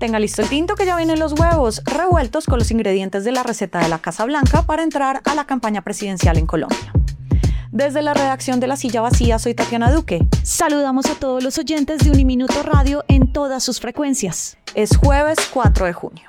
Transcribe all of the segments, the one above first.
Tenga listo el tinto que ya vienen los huevos revueltos con los ingredientes de la receta de la Casa Blanca para entrar a la campaña presidencial en Colombia. Desde la redacción de La Silla Vacía, soy Tatiana Duque. Saludamos a todos los oyentes de Uniminuto Radio en todas sus frecuencias. Es jueves 4 de junio.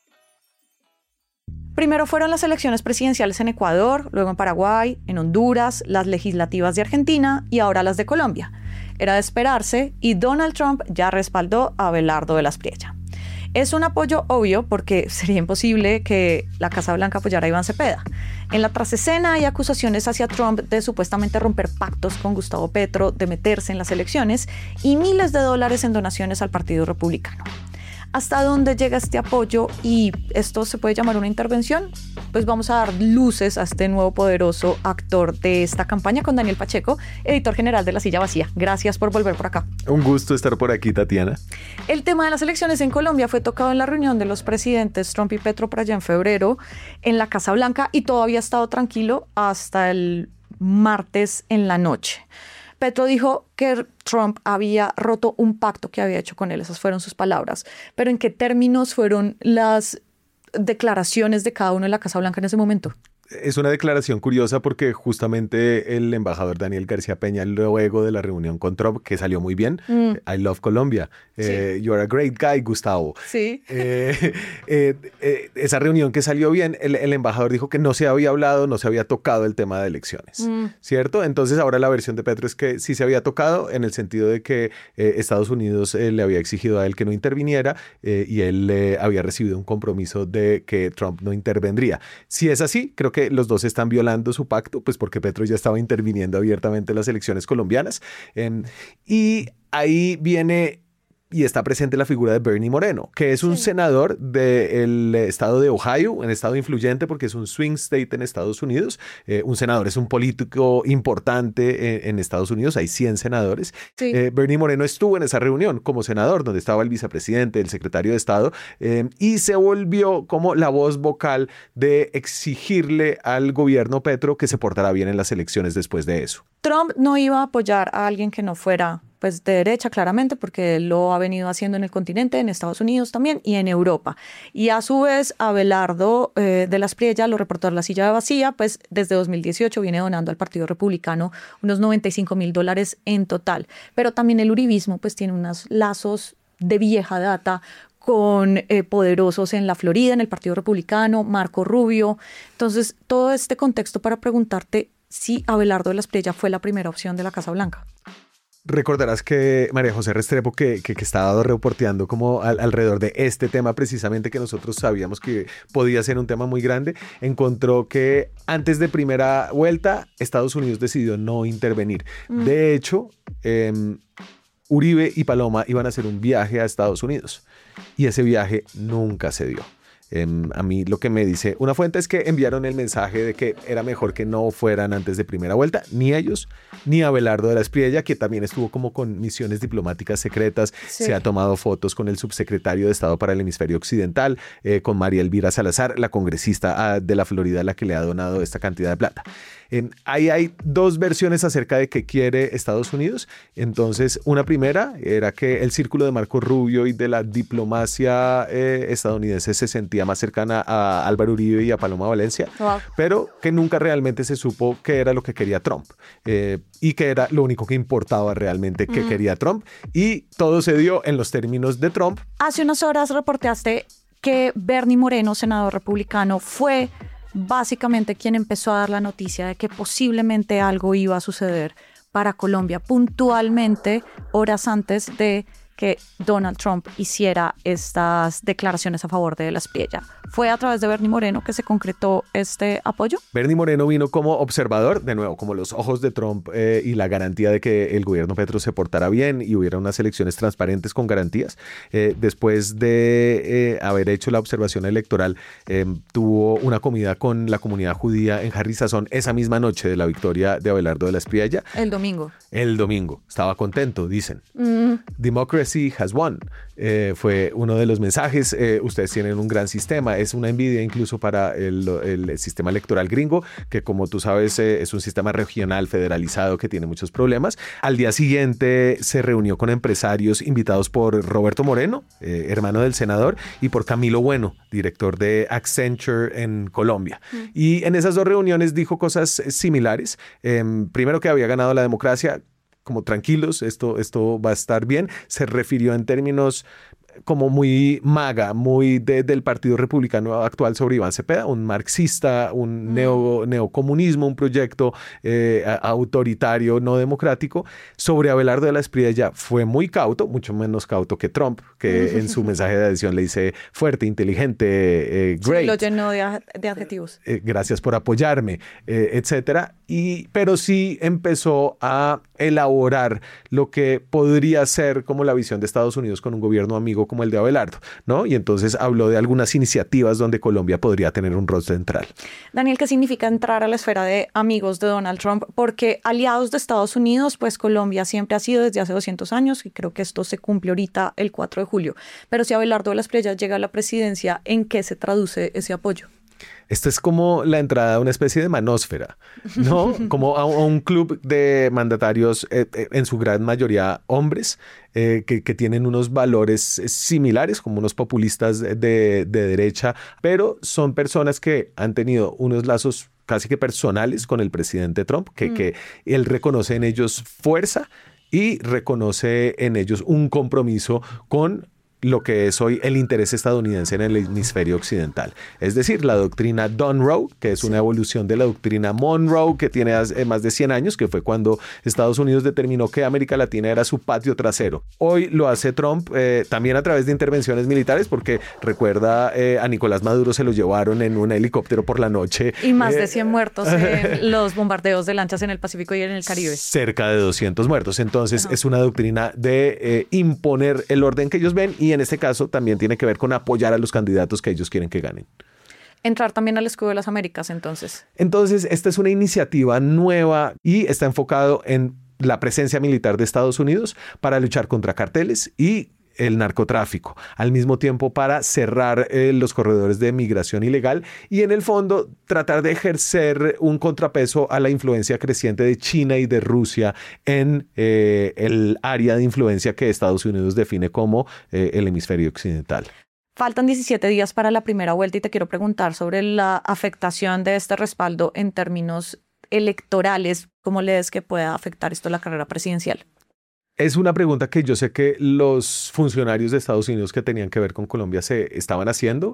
Primero fueron las elecciones presidenciales en Ecuador, luego en Paraguay, en Honduras, las legislativas de Argentina y ahora las de Colombia. Era de esperarse y Donald Trump ya respaldó a Abelardo de la Espriella. Es un apoyo obvio porque sería imposible que la Casa Blanca apoyara a Iván Cepeda. En la trasescena hay acusaciones hacia Trump de supuestamente romper pactos con Gustavo Petro, de meterse en las elecciones y miles de dólares en donaciones al Partido Republicano. ¿Hasta dónde llega este apoyo y esto se puede llamar una intervención? Pues vamos a dar luces a este nuevo poderoso actor de esta campaña con Daniel Pacheco, editor general de La Silla Vacía. Gracias por volver por acá. Un gusto estar por aquí, Tatiana. El tema de las elecciones en Colombia fue tocado en la reunión de los presidentes Trump y Petro por allá en febrero en la Casa Blanca y todo había estado tranquilo hasta el martes en la noche. Petro dijo que Trump había roto un pacto que había hecho con él, esas fueron sus palabras. Pero ¿en qué términos fueron las declaraciones de cada uno en la Casa Blanca en ese momento? Es una declaración curiosa porque justamente el embajador Daniel García Peña, luego de la reunión con Trump, que salió muy bien, I love Colombia, sí. You're a great guy, Gustavo. Sí. Esa reunión que salió bien, el embajador dijo que no se había hablado, no se había tocado el tema de elecciones, ¿cierto? Entonces ahora la versión de Petro es que sí se había tocado en el sentido de que Estados Unidos le había exigido a él que no interviniera y él había recibido un compromiso de que Trump no intervendría. Si es así, creo que los dos están violando su pacto, pues porque Petro ya estaba interviniendo abiertamente en las elecciones colombianas. Y ahí viene y está presente la figura de Bernie Moreno, que es un senador del estado de Ohio, un estado influyente porque es un swing state en Estados Unidos. Un senador es un político importante en Estados Unidos, hay 100 senadores. Sí. Bernie Moreno estuvo en esa reunión como senador, donde estaba el vicepresidente, el secretario de Estado, y se volvió como la voz vocal de exigirle al gobierno Petro que se portara bien en las elecciones después de eso. Trump no iba a apoyar a alguien que no fuera pues de derecha, claramente, porque él lo ha venido haciendo en el continente, en Estados Unidos también y en Europa. Y a su vez, Abelardo de la Espriella, lo reportó La Silla Vacía, pues desde 2018 viene donando al Partido Republicano unos $95,000 en total. Pero también el uribismo pues tiene unos lazos de vieja data con poderosos en la Florida, en el Partido Republicano, Marco Rubio. Entonces, todo este contexto para preguntarte si Abelardo de la Espriella fue la primera opción de la Casa Blanca. Recordarás que María José Restrepo, que estaba reporteando como alrededor de este tema precisamente que nosotros sabíamos que podía ser un tema muy grande, encontró que antes de primera vuelta Estados Unidos decidió no intervenir. De hecho, Uribe y Paloma iban a hacer un viaje a Estados Unidos y ese viaje nunca se dio. A mí lo que me dice una fuente es que enviaron el mensaje de que era mejor que no fueran antes de primera vuelta, ni ellos, ni Abelardo de la Espriella, que también estuvo como con misiones diplomáticas secretas, se ha tomado fotos con el subsecretario de Estado para el Hemisferio Occidental, con María Elvira Salazar, la congresista de la Florida, la que le ha donado esta cantidad de plata. Ahí hay dos versiones acerca de qué quiere Estados Unidos. Entonces, una primera era que el círculo de Marco Rubio y de la diplomacia estadounidense se sentía más cercana a Álvaro Uribe y a Paloma Valencia, pero que nunca realmente se supo qué era lo que quería Trump y que era lo único que importaba realmente que quería Trump. Y todo se dio en los términos de Trump. Hace unas horas reportaste que Bernie Moreno, senador republicano, fue básicamente quien empezó a dar la noticia de que posiblemente algo iba a suceder para Colombia, puntualmente horas antes de que Donald Trump hiciera estas declaraciones a favor de la Espriella. ¿Fue a través de Bernie Moreno que se concretó este apoyo? Bernie Moreno vino como observador, de nuevo, como los ojos de Trump y la garantía de que el gobierno Petro se portara bien y hubiera unas elecciones transparentes con garantías. Después de haber hecho la observación electoral, tuvo una comida con la comunidad judía en Harry Sazón esa misma noche de la victoria de Abelardo de la Espriella. El domingo. Estaba contento, dicen. Democracy democracy has won. Fue uno de los mensajes. Ustedes tienen un gran sistema. Es una envidia incluso para el sistema electoral gringo, que como tú sabes es un sistema regional federalizado que tiene muchos problemas. Al día siguiente se reunió con empresarios invitados por Roberto Moreno, hermano del senador, y por Camilo Bueno, director de Accenture en Colombia. Y en esas dos reuniones dijo cosas similares. Primero, que había ganado la democracia, como tranquilos, esto va a estar bien. Se refirió en términos como muy MAGA, muy del Partido Republicano actual sobre Iván Cepeda, un marxista, un neocomunismo, un proyecto autoritario, no democrático. Sobre Abelardo de la Espriella fue muy cauto, mucho menos cauto que Trump, que en su mensaje de adhesión le dice fuerte, inteligente, great. Sí, lo llenó de adjetivos. Gracias por apoyarme, etcétera. Pero sí empezó a elaborar lo que podría ser como la visión de Estados Unidos con un gobierno amigo como el de Abelardo, ¿no? Y entonces habló de algunas iniciativas donde Colombia podría tener un rol central. Daniel, ¿qué significa entrar a la esfera de amigos de Donald Trump? Porque aliados de Estados Unidos, pues Colombia siempre ha sido desde hace 200 años, y creo que esto se cumple ahorita el 4 de julio. Pero si Abelardo de la Espriella llega a la presidencia, ¿en qué se traduce ese apoyo? Esto es como la entrada a una especie de manósfera, ¿no? Como a un club de mandatarios, en su gran mayoría hombres, que tienen unos valores similares, como unos populistas de derecha, pero son personas que han tenido unos lazos casi que personales con el presidente Trump, que él reconoce en ellos fuerza y reconoce en ellos un compromiso con lo que es hoy el interés estadounidense en el hemisferio occidental. Es decir, la doctrina Monroe, que es una evolución de la doctrina Monroe, que tiene más de 100 años, que fue cuando Estados Unidos determinó que América Latina era su patio trasero. Hoy lo hace Trump también a través de intervenciones militares, porque recuerda a Nicolás Maduro se lo llevaron en un helicóptero por la noche. Y más de 100 muertos en los bombardeos de lanchas en el Pacífico y en el Caribe. Cerca de 200 muertos. Entonces es una doctrina de imponer el orden que ellos ven, y en este caso también tiene que ver con apoyar a los candidatos que ellos quieren que ganen. Entrar también al escudo de las Américas, entonces. Entonces, esta es una iniciativa nueva y está enfocado en la presencia militar de Estados Unidos para luchar contra carteles y el narcotráfico, al mismo tiempo para cerrar los corredores de migración ilegal y en el fondo tratar de ejercer un contrapeso a la influencia creciente de China y de Rusia en el área de influencia que Estados Unidos define como el hemisferio occidental. Faltan 17 días para la primera vuelta y te quiero preguntar sobre la afectación de este respaldo en términos electorales. ¿Cómo lees que pueda afectar esto la carrera presidencial? Es una pregunta que yo sé que los funcionarios de Estados Unidos que tenían que ver con Colombia se estaban haciendo.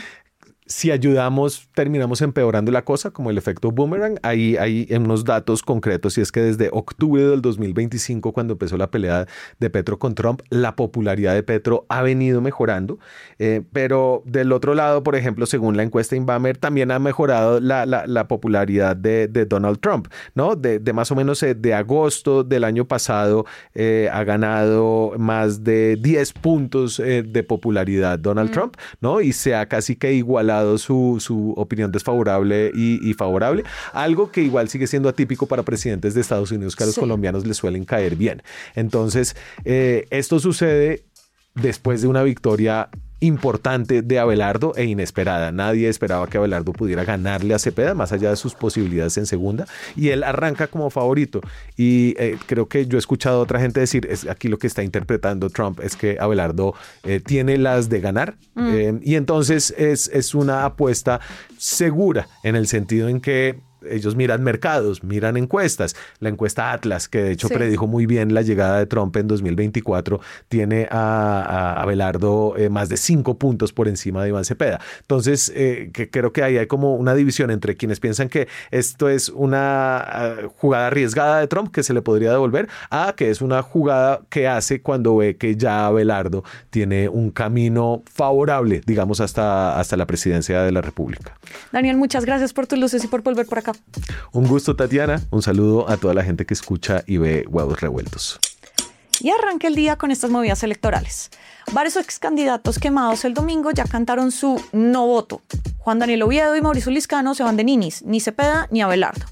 Si ayudamos, terminamos empeorando la cosa, como el efecto boomerang. Ahí hay unos datos concretos, y es que desde octubre del 2025, cuando empezó la pelea de Petro con Trump, la popularidad de Petro ha venido mejorando. Pero del otro lado, por ejemplo, según la encuesta Inbamer, también ha mejorado la popularidad de Donald Trump, ¿no? De más o menos de agosto del año pasado, ha ganado más de 10 puntos de popularidad Donald Trump, ¿no? Y se ha casi que igualado su opinión desfavorable y favorable, algo que igual sigue siendo atípico para presidentes de Estados Unidos, que a los colombianos les suelen caer bien. Entonces, esto sucede después de una victoria importante de Abelardo e inesperada. Nadie esperaba que Abelardo pudiera ganarle a Cepeda, más allá de sus posibilidades en segunda, y él arranca como favorito. Y creo que yo he escuchado a otra gente decir, aquí lo que está interpretando Trump es que Abelardo tiene las de ganar, y entonces es una apuesta segura, en el sentido en que ellos miran mercados, miran encuestas. La encuesta Atlas, que de hecho predijo muy bien la llegada de Trump en 2024, tiene a Abelardo más de 5 puntos por encima de Iván Cepeda. Entonces, que creo que ahí hay como una división entre quienes piensan que esto es una jugada arriesgada de Trump que se le podría devolver, a que es una jugada que hace cuando ve que ya Abelardo tiene un camino favorable, digamos, hasta la presidencia de la República. Daniel, muchas gracias por tus luces y por volver por acá. Un gusto, Tatiana. Un saludo a toda la gente que escucha y ve Huevos Revueltos. Y arranca el día con estas movidas electorales. Varios ex candidatos quemados el domingo ya cantaron su no voto. Juan Daniel Oviedo y Mauricio Liscano se van de ninis, ni Cepeda ni Abelardo.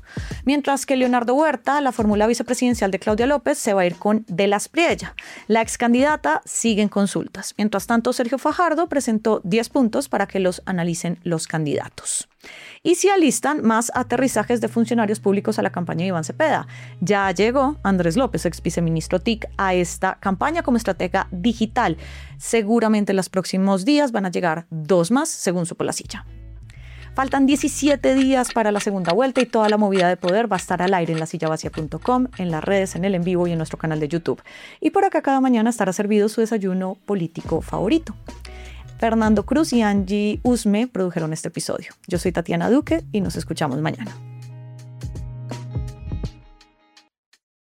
Mientras que Leonardo Huerta, la fórmula vicepresidencial de Claudia López, se va a ir con De la Espriella. La ex candidata sigue en consultas. Mientras tanto, Sergio Fajardo presentó 10 puntos para que los analicen los candidatos. Y se alistan más aterrizajes de funcionarios públicos a la campaña de Iván Cepeda. Ya llegó Andrés López, ex viceministro TIC, a esta campaña como estratega digital. Seguramente en los próximos días van a llegar 2 más, según supo La Silla. Faltan 17 días para la segunda vuelta y toda la movida de poder va a estar al aire en lasillavacia.com, en las redes, en el en vivo y en nuestro canal de YouTube. Y por acá cada mañana estará servido su desayuno político favorito. Fernando Cruz y Angie Usme produjeron este episodio. Yo soy Tatiana Duque y nos escuchamos mañana.